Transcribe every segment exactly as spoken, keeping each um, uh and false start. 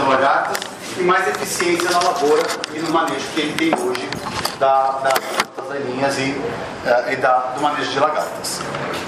lagartas e mais eficiência na lavoura e no manejo que ele tem hoje da, da, das daninhas e, uh, e da, do manejo de lagartas.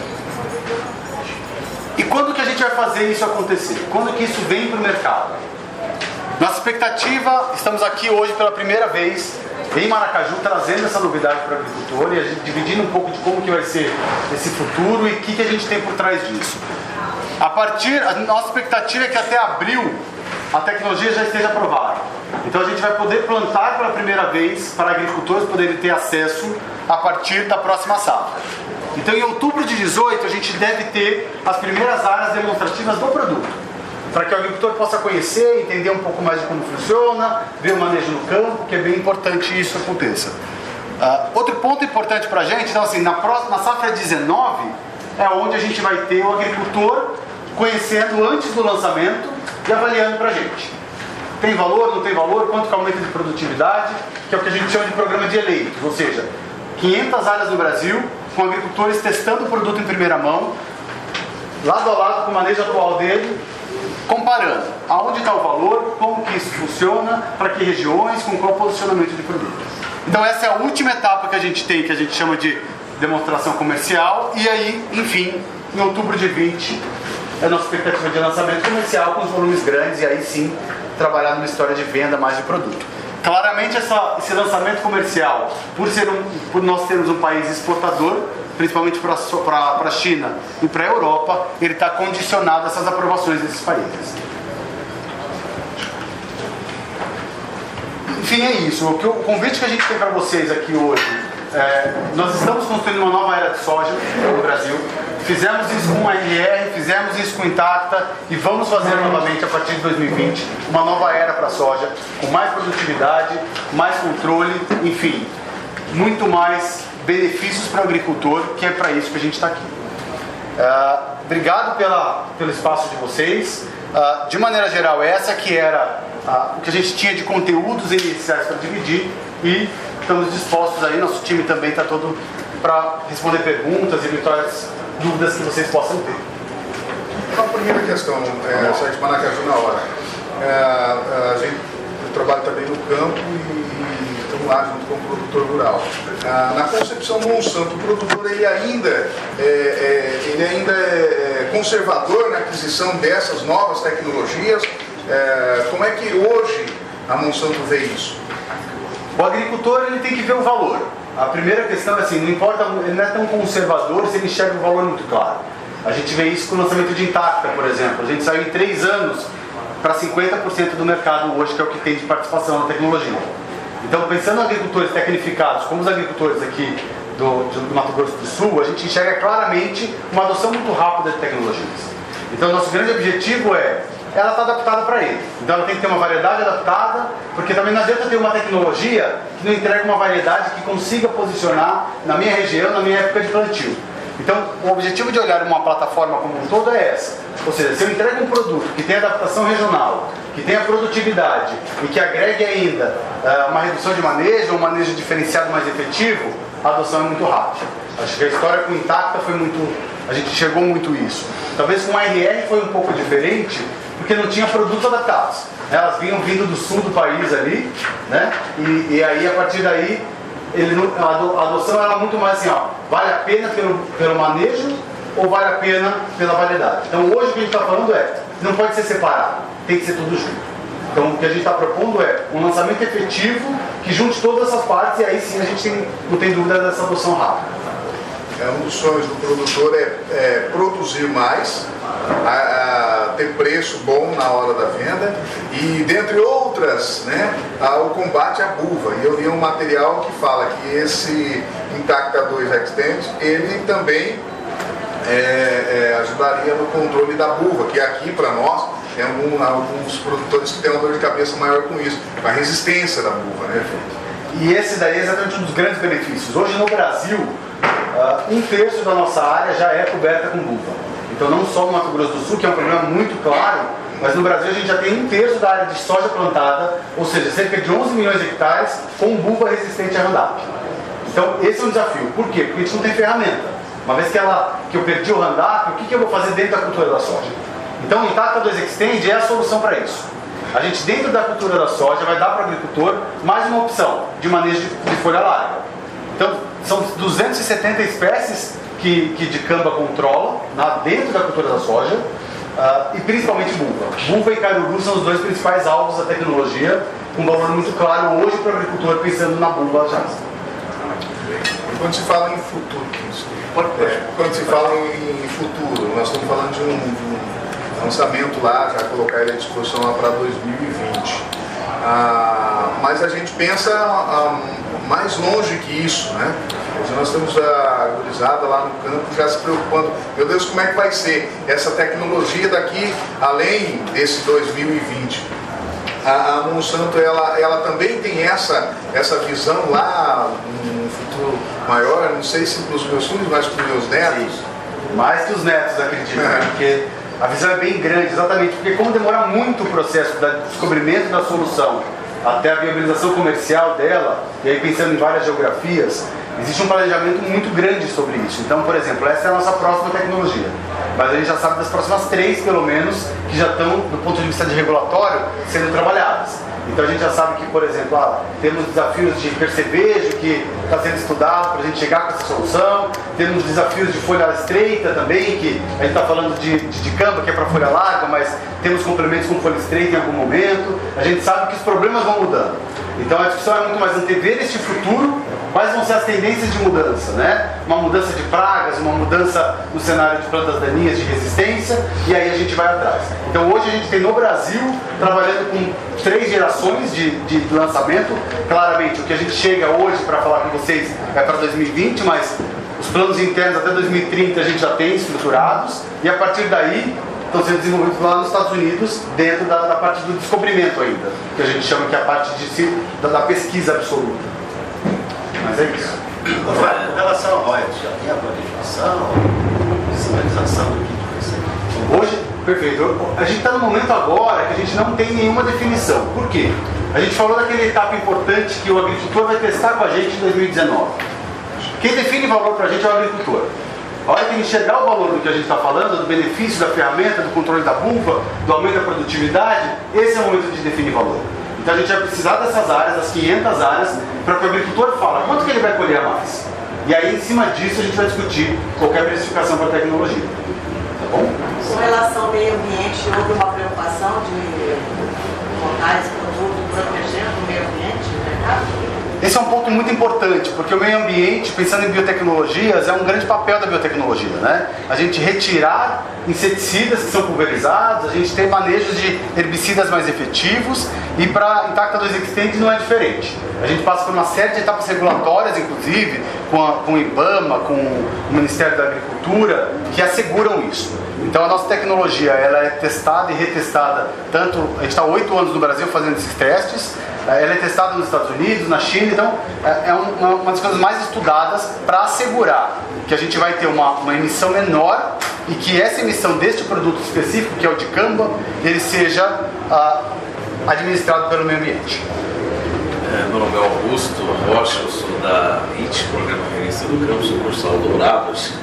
E quando que a gente vai fazer isso acontecer? Quando que isso vem para o mercado? Nossa expectativa, estamos aqui hoje pela primeira vez em Maracaju, trazendo essa novidade para o agricultor e a gente dividindo um pouco de como que vai ser esse futuro e o que, que a gente tem por trás disso. A partir, a nossa expectativa é que até abril a tecnologia já esteja aprovada. Então a gente vai poder plantar pela primeira vez para agricultores poderem ter acesso a partir da próxima safra. Então em outubro de dezoito a gente deve ter as primeiras áreas demonstrativas do produto, para que o agricultor possa conhecer, entender um pouco mais de como funciona, ver o manejo no campo, que é bem importante isso aconteça. Uh, outro ponto importante para a gente, então assim, na, próxima, na safra dezenove é onde a gente vai ter o agricultor conhecendo antes do lançamento e avaliando para a gente. Tem valor, não tem valor, quanto que aumenta de produtividade, que é o que a gente chama de programa de eleitos, ou seja, quinhentas áreas no Brasil, com agricultores testando o produto em primeira mão, lado a lado com o manejo atual dele, comparando aonde está o valor, como que isso funciona, para que regiões, com qual posicionamento de produto. Então essa é a última etapa que a gente tem, que a gente chama de demonstração comercial, e aí, enfim, em outubro de vinte, é a nossa expectativa de lançamento comercial com os volumes grandes, e aí sim, trabalhar numa história de venda mais de produto. Claramente essa, esse lançamento comercial, por, ser um, por nós termos um país exportador, principalmente para a China e para a Europa, ele está condicionado a essas aprovações desses países. Enfim, é isso. O, que, o convite que a gente tem para vocês aqui hoje, é, nós estamos construindo uma nova era de soja no Brasil. Fizemos isso com a R R, fizemos isso com Intacta e vamos fazer novamente a partir de dois mil e vinte uma nova era para a soja, com mais produtividade, mais controle, enfim, muito mais benefícios para o agricultor, que é para isso que a gente está aqui. Uh, obrigado pela, pelo espaço de vocês. Uh, de maneira geral, essa que era uh, o que a gente tinha de conteúdos iniciais para dividir, e estamos dispostos aí, nosso time também está todo para responder perguntas e eventuais dúvidas que vocês possam ter. Então, a primeira questão, é, só de Maracaju na hora. É, a gente trabalha também no campo e estamos lá junto com o produtor rural. Ah, na concepção Monsanto, o produtor ele ainda é, é, ele ainda é conservador na aquisição dessas novas tecnologias. É, como é que hoje a Monsanto vê isso? O agricultor ele tem que ver o valor. A primeira questão é assim, não importa, ele não é tão conservador se ele enxerga o valor muito claro. A gente vê isso com o lançamento de Intacta, por exemplo. A gente saiu em três anos para cinquenta por cento do mercado hoje, que é o que tem de participação na tecnologia. Então, pensando em agricultores tecnificados, como os agricultores aqui do, do Mato Grosso do Sul, a gente enxerga claramente uma adoção muito rápida de tecnologias. Então, nosso grande objetivo é, ela está adaptada para ele. Então, ela tem que ter uma variedade adaptada, porque também não adianta ter uma tecnologia que não entrega uma variedade que consiga posicionar na minha região, na minha época de plantio. Então, o objetivo de olhar uma plataforma como um todo é essa. Ou seja, se eu entrego um produto que tem adaptação regional, que tenha produtividade e que agregue ainda uh, uma redução de manejo, um manejo diferenciado mais efetivo, a adoção é muito rápida. Acho que a história com Intacta foi muito... a gente enxergou muito isso. Talvez com a R R foi um pouco diferente, porque não tinha produtos adaptados. Elas vinham vindo do sul do país ali, né? E, e aí, a partir daí, ele não, a adoção era muito mais assim, ó, vale a pena pelo, pelo manejo ou vale a pena pela variedade? Então hoje o que a gente está falando é, não pode ser separado, tem que ser tudo junto. Então o que a gente está propondo é um lançamento efetivo que junte todas essas partes, e aí sim a gente tem, não tem dúvida dessa adoção rápida. É, um dos sonhos do produtor é, é produzir mais, a, a ter preço bom na hora da venda e, dentre outras, né, a, o combate à buva. E eu li um material que fala que esse Intacta dois Extend, ele também é, é, ajudaria no controle da buva, que aqui para nós tem algum, alguns produtores que têm uma dor de cabeça maior com isso, com a resistência da buva, né? E esse daí é exatamente um dos grandes benefícios. Hoje no Brasil, uh, um terço da nossa área já é coberta com buva. Então não só no Mato Grosso do Sul, que é um problema muito claro, mas no Brasil a gente já tem um terço da área de soja plantada, ou seja, cerca de onze milhões de hectares com buva resistente a Roundup. Então esse é um desafio. Por quê? Porque a gente não tem ferramenta. Uma vez que, ela, que eu perdi o Roundup, o que, que eu vou fazer dentro da cultura da soja? Então o Intacta dois Extend é a solução para isso. A gente, dentro da cultura da soja, vai dar para o agricultor mais uma opção de manejo de, de folha larga. Então, são duzentas e setenta espécies que, que dicamba controla na, dentro da cultura da soja, uh, e principalmente bulva. Bulva e caruru são os dois principais alvos da tecnologia, com um valor muito claro hoje para o agricultor pensando na bulva já. Quando se fala em futuro, é, quando se fala em futuro, nós estamos falando de um, de um lançamento lá, já colocar ele à disposição lá para dois mil e vinte. Ah, mas a gente pensa ah, mais longe que isso, né? Hoje nós temos a gurizada lá no campo já se preocupando, meu Deus, como é que vai ser essa tecnologia daqui além desse dois mil e vinte? A, a Monsanto, ela, ela também tem essa, essa visão lá num futuro maior, não sei se para os meus filhos, mas para os meus netos. Sim. Mais que os netos, acredito, é. Porque a visão é bem grande, exatamente, porque como demora muito o processo do descobrimento da solução até a viabilização comercial dela, e aí pensando em várias geografias, existe um planejamento muito grande sobre isso. Então, por exemplo, essa é a nossa próxima tecnologia, mas a gente já sabe das próximas três, pelo menos, que já estão, do ponto de vista de regulatório, sendo trabalhadas. Então a gente já sabe que, por exemplo, ah, temos desafios de percevejo que está sendo estudado para a gente chegar com essa solução, temos desafios de folha estreita também, que a gente está falando de, de, de camba, que é para folha larga, mas temos complementos com folha estreita em algum momento. A gente sabe que os problemas vão mudando. Então a discussão é muito mais antever este futuro, quais vão ser as tendências de mudança, né? Uma mudança de pragas, uma mudança no cenário de plantas daninhas de resistência, e aí a gente vai atrás. Então hoje a gente tem no Brasil, trabalhando com três gerações de, de lançamento. Claramente o que a gente chega hoje para falar com vocês é para dois mil e vinte, mas os planos internos até dois mil e trinta a gente já tem estruturados, e a partir daí estão sendo desenvolvidos lá nos Estados Unidos, dentro da, da parte do descobrimento ainda, que a gente chama que é a parte de, da, da pesquisa absoluta. Mas é isso. Em relação ao royalties, já tem a planificação, a sinalização do que vai ser? Hoje, perfeito. A gente está no momento agora que a gente não tem nenhuma definição. Por quê? A gente falou daquela etapa importante que o agricultor vai testar com a gente em dois mil e dezenove. Quem define valor para a gente é o agricultor. A hora que ele enxergar o valor do que a gente está falando, do benefício da ferramenta, do controle da bulva, do aumento da produtividade, esse é o momento de definir valor. Então a gente vai precisar dessas áreas, das quinhentas áreas, para que o agricultor fale quanto que ele vai colher a mais. E aí, em cima disso, a gente vai discutir qualquer precificação para a tecnologia. Tá bom? Com relação ao meio ambiente, houve uma preocupação de colocar esse produto protegendo o meio ambiente no mercado? Esse é um ponto muito importante, porque o meio ambiente, pensando em biotecnologias, é um grande papel da biotecnologia, né? A gente retirar inseticidas que são pulverizados, a gente ter manejos de herbicidas mais efetivos, e para Intacta dois Xtend não é diferente. A gente passa por uma série de etapas regulatórias, inclusive, com, a, com o IBAMA, com o Ministério da Agricultura, que asseguram isso. Então a nossa tecnologia ela é testada e retestada, tanto, a gente está há oito anos no Brasil fazendo esses testes, ela é testada nos Estados Unidos, na China, então é uma, uma das coisas mais estudadas para assegurar que a gente vai ter uma, uma emissão menor e que essa emissão deste produto específico, que é o dicamba, ele seja uh, administrado pelo meio ambiente. É, meu nome é Augusto Rocha, eu sou da I T, Programa Referência do Campo, sou professor Dourados.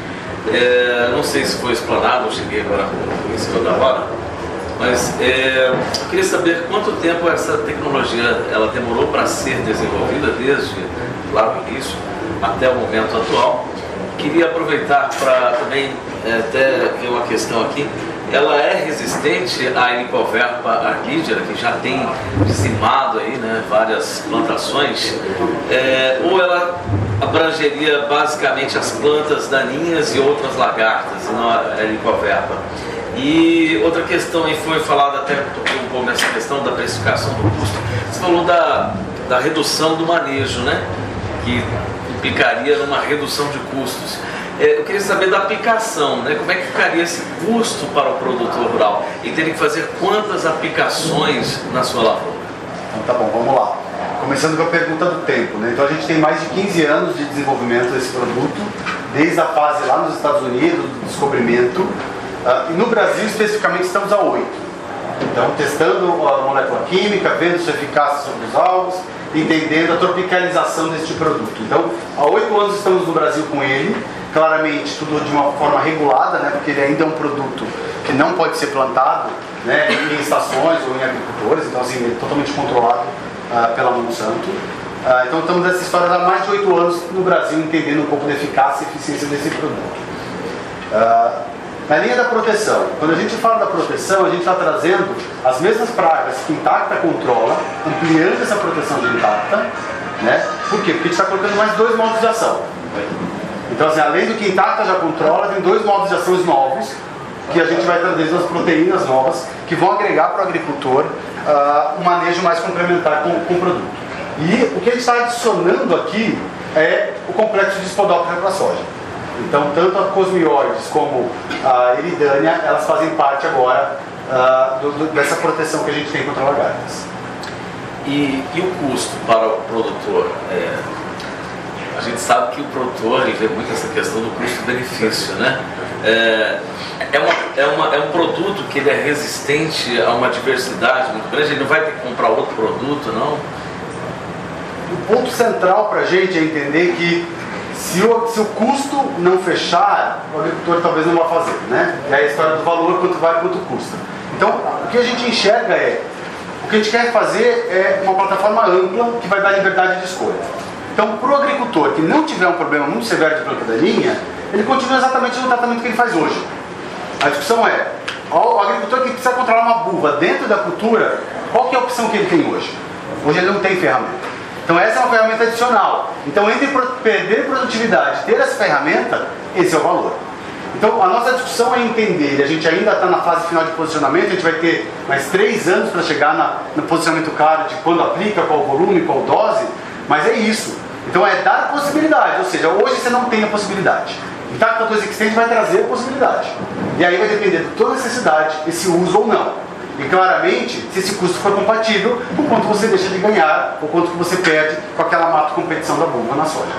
É, não sei se foi explanado, eu cheguei agora em cima da hora, mas é, eu queria saber quanto tempo essa tecnologia ela demorou para ser desenvolvida, desde lá no início até o momento atual. Queria aproveitar para também é, até ver uma questão aqui. Ela é resistente à Helicoverpa argídea, que já tem dizimado aí, né, várias plantações, é, ou ela abrangeria basicamente as plantas daninhas e outras lagartas, e não a Helicoverpa? E outra questão aí foi falada até um pouco nessa questão da precificação do custo. Você falou da, da redução do manejo, né, que implicaria numa redução de custos. Eu queria saber da aplicação, né? Como é que ficaria esse custo para o produtor rural? E teria que fazer quantas aplicações na sua lavoura? Então tá bom, vamos lá. Começando com a pergunta do tempo, né? Então a gente tem mais de quinze anos de desenvolvimento desse produto, desde a fase lá nos Estados Unidos, do descobrimento, uh, e no Brasil especificamente estamos a oito. Então testando a molécula química, vendo sua eficácia sobre os alvos, entendendo a tropicalização deste produto. Então há oito anos estamos no Brasil com ele. Claramente tudo de uma forma regulada, né, porque ele ainda é um produto que não pode ser plantado né, em estações ou em agricultores, então assim, ele é totalmente controlado uh, pela Monsanto. Uh, então estamos nessa história há mais de oito anos no Brasil, entendendo um pouco da eficácia e eficiência desse produto. Uh, na linha da proteção, quando a gente fala da proteção, a gente está trazendo as mesmas pragas que Intacta controla, ampliando essa proteção de Intacta, né? Por quê? Porque a gente está colocando mais dois modos de ação. Então, assim, além do que Intacta já controla, tem dois modos de ação novos, que a gente vai trazer as proteínas novas, que vão agregar para o agricultor uh, um manejo mais complementar com, com o produto. E o que a gente está adicionando aqui é o complexo de Spodoptera para a soja. Então, tanto a Cosmioides como a Eridânia, elas fazem parte agora uh, do, do, dessa proteção que a gente tem contra lagartas. E, e o custo para o produtor? É, a gente sabe que o produtor ele vê muito essa questão do custo-benefício, né? É, é, uma, é, uma, é um produto que ele é resistente a uma diversidade muito grande, ele não vai ter que comprar outro produto, não? O ponto central para a gente é entender que se o, se o custo não fechar, o agricultor talvez não vá fazer, né? É a história do valor, quanto vale, quanto custa. Então, o que a gente enxerga é, o que a gente quer fazer é uma plataforma ampla que vai dar liberdade de escolha. Então, para o agricultor que não tiver um problema muito severo de planta daninha, ele continua exatamente no tratamento que ele faz hoje. A discussão é, o agricultor que precisa controlar uma buva dentro da cultura, qual que é a opção que ele tem hoje? Hoje ele não tem ferramenta. Então essa é uma ferramenta adicional. Então entre perder produtividade e ter essa ferramenta, esse é o valor. Então a nossa discussão é entender, a gente ainda está na fase final de posicionamento, a gente vai ter mais três anos para chegar na, no posicionamento claro de quando aplica, qual volume, qual dose, mas é isso. Então é dar possibilidade, ou seja, hoje você não tem a possibilidade. Intacta dois Extend vai trazer a possibilidade. E aí vai depender de toda necessidade, esse uso ou não. E claramente, se esse custo for compatível, o quanto você deixa de ganhar, o quanto que você perde com aquela mato competição da bomba na soja.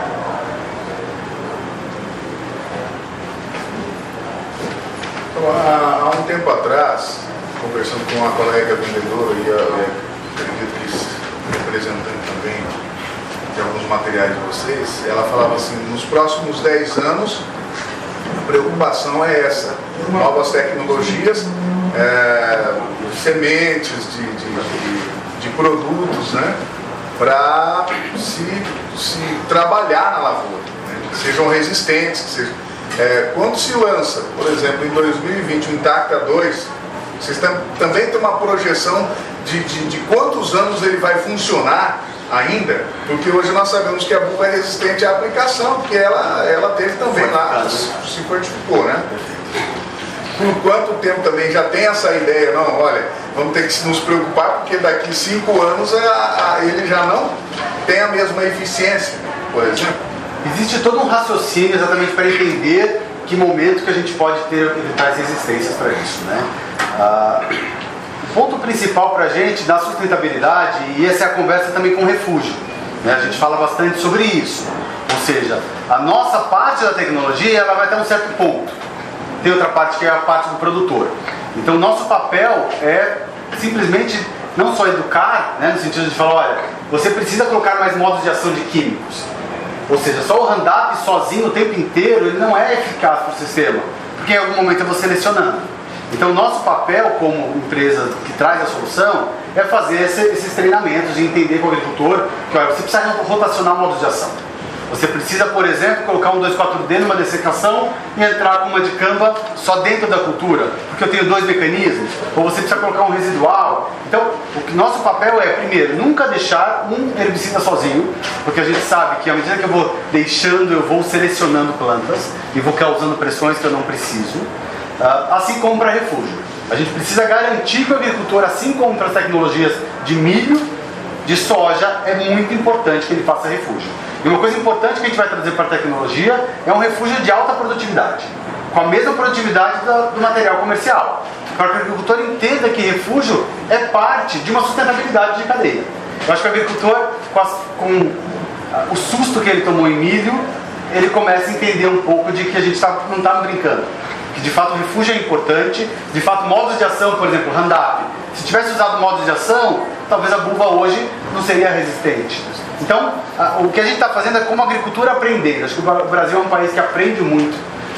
Então, há, há um tempo atrás, conversando com uma colega vendedora e a, acredito que representante também de alguns materiais de vocês, ela falava assim, nos próximos dez anos, a preocupação é essa, novas tecnologias, é, sementes de, de, de, de produtos, né, para se, se trabalhar na lavoura, né, que sejam resistentes, que sejam, é, quando se lança, por exemplo, em dois mil e vinte o Intacta dois, vocês tam, também têm uma projeção de, de, de quantos anos ele vai funcionar ainda, porque hoje nós sabemos que a buva é resistente à aplicação, porque ela, ela teve também lá, se fortificou, né? Por quanto tempo também já tem essa ideia, não, olha, vamos ter que nos preocupar, porque daqui cinco anos a, a, ele já não tem a mesma eficiência, por exemplo. Existe todo um raciocínio exatamente para entender que momento que a gente pode ter evitar as resistências para isso, né? Ah, o ponto principal para a gente da sustentabilidade, e essa é a conversa também com o refúgio, né? A gente fala bastante sobre isso, ou seja, a nossa parte da tecnologia ela vai até um certo ponto, tem outra parte que é a parte do produtor. Então nosso papel é simplesmente não só educar, né, no sentido de falar, olha, você precisa colocar mais modos de ação de químicos, ou seja, só o Roundup sozinho o tempo inteiro ele não é eficaz para o sistema, porque em algum momento eu vou selecionando. Então, nosso papel como empresa que traz a solução é fazer esse, esses treinamentos e entender com o agricultor que olha, você precisa rotacionar modos de ação. Você precisa, por exemplo, colocar um dois quatro D numa dessecação e entrar com uma dicamba só dentro da cultura, porque eu tenho dois mecanismos, ou você precisa colocar um residual. Então, o que nosso papel é, primeiro, nunca deixar um herbicida sozinho, porque a gente sabe que à medida que eu vou deixando, eu vou selecionando plantas e vou causando pressões que eu não preciso. Uh, assim como para refúgio. A gente precisa garantir que o agricultor, assim como para as tecnologias de milho, de soja, é muito importante que ele faça refúgio. E uma coisa importante que a gente vai trazer para a tecnologia é um refúgio de alta produtividade, com a mesma produtividade do, do material comercial, para que o agricultor entenda que refúgio é parte de uma sustentabilidade de cadeia. Eu acho que o agricultor, com, as, com o susto que ele tomou em milho, ele começa a entender um pouco de que a gente tá, não está brincando. Que de fato o refúgio é importante, de fato modos de ação, por exemplo, Roundup, se tivesse usado modos de ação, talvez a buva hoje não seria resistente. Então, a, o que a gente está fazendo é como a agricultura aprender. Acho que o Brasil é um país que aprende muito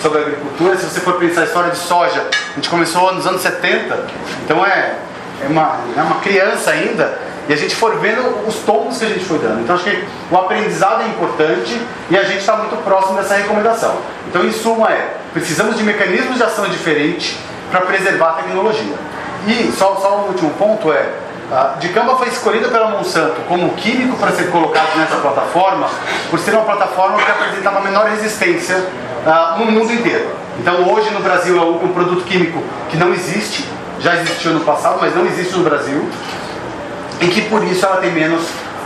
sobre a agricultura. Se você for pensar a história de soja, a gente começou nos anos setenta, então é, é, uma, é uma criança ainda, e a gente for vendo os tomos que a gente foi dando. Então acho que o aprendizado é importante e a gente está muito próximo dessa recomendação. Então, em suma, é, precisamos de mecanismos de ação diferentes para preservar a tecnologia. E só, só um último ponto é, a dicamba foi escolhida pela Monsanto como químico para ser colocado nessa plataforma por ser uma plataforma que apresentava menor resistência uh, no mundo inteiro. Então hoje no Brasil é um produto químico que não existe, já existiu no passado, mas não existe no Brasil, e que por isso ela tem menos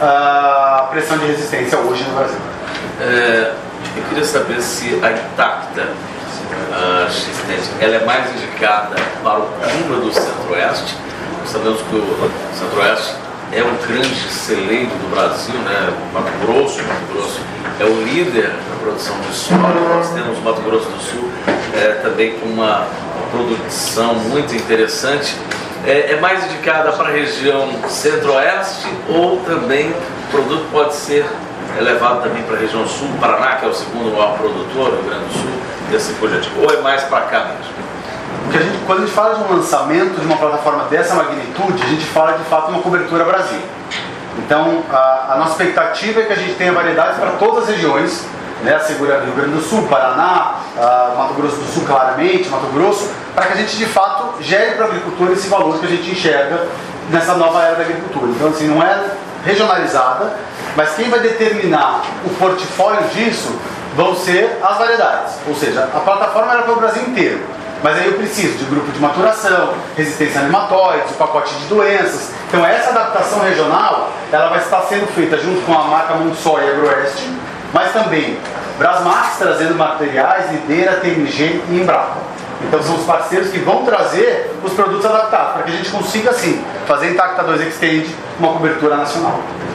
uh, pressão de resistência hoje no Brasil. É, eu queria saber se a Intacta uh, X-Tech, ela é mais indicada para o clima do Centro-Oeste. Sabemos que o Centro-Oeste é um grande celeiro do Brasil, né? Mato Grosso, Mato Grosso é o líder na produção de soja. Nós temos Mato Grosso do Sul é, também com uma produção muito interessante. É, é mais indicada para a região Centro-Oeste ou também o produto pode ser levado também para a região Sul, Paraná, que é o segundo maior produtor, Rio Grande do Sul, e assim por diante, ou é mais para cá mesmo? Porque a gente, quando a gente fala de um lançamento de uma plataforma dessa magnitude, a gente fala de fato uma cobertura Brasil. Então a, a nossa expectativa é que a gente tenha variedades para todas as regiões, né, assegurando Rio Grande do Sul, Paraná, a, Mato Grosso do Sul claramente, Mato Grosso, para que a gente de fato gere para a agricultura esse valor que a gente enxerga nessa nova era da agricultura. Então assim, não é regionalizada, mas quem vai determinar o portfólio disso vão ser as variedades. Ou seja, a plataforma era para o Brasil inteiro, mas aí eu preciso de grupo de maturação, resistência a nematóides, o pacote de doenças. Então essa adaptação regional, ela vai estar sendo feita junto com a marca Monsoy e Agroeste, mas também Brasmax trazendo materiais, Lidera, T M G e Embrapa. Então são os parceiros que vão trazer os produtos adaptados, para que a gente consiga assim fazer Intacta dois Extend uma cobertura nacional.